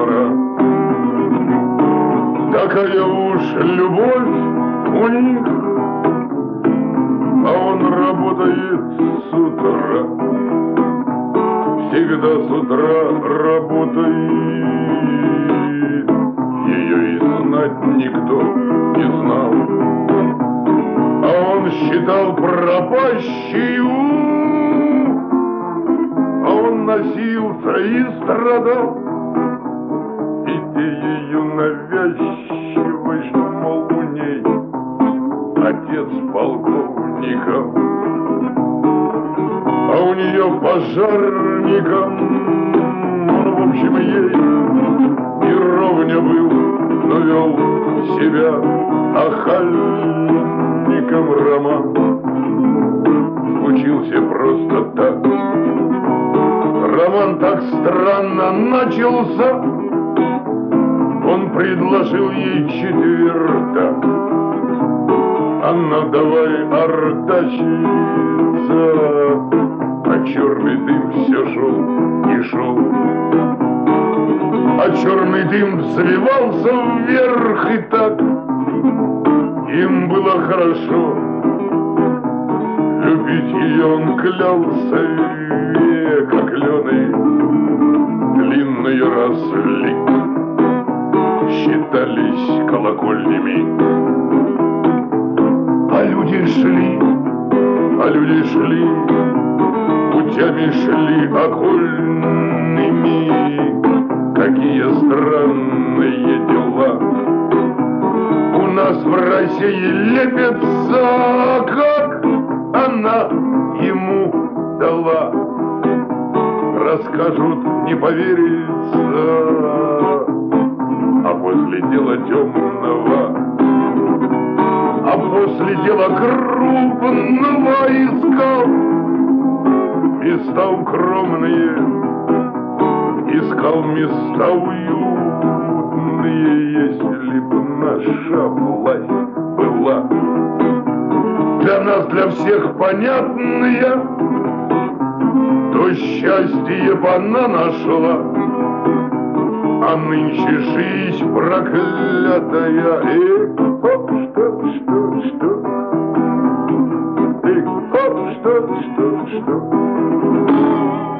двора. Такая уж любовь у них, а он работает с утра. Всегда с утра работает, ее и знать никто не знал. А он считал пропащую, а он носился и страдал. Идеею навязчивой, что, мол, у ней отец полковника, а у нее пожарником. Он, в общем, ей не ровня был, но вел себя охальником. Роман случился просто так. Роман так странно начался. Он предложил ей четвертак. Анна, давай артачиться. А черный дым все шел и шел. А черный дым взвивался вверх, и так им было хорошо. Любить ее он клялся, века кленый. Длинные росли считались колокольнями. А люди шли, путями шли окольными. Какие странные дела у нас в России лепятся, как она ему дала. Расскажут, не поверится, а после дела темного, а после дела крупного искал места укромные, искал места уютные. Если б наша власть была для нас, для всех понятная, то счастье б она нашла. А нынче жизнь проклятая. Хоп, что? Хоп, что?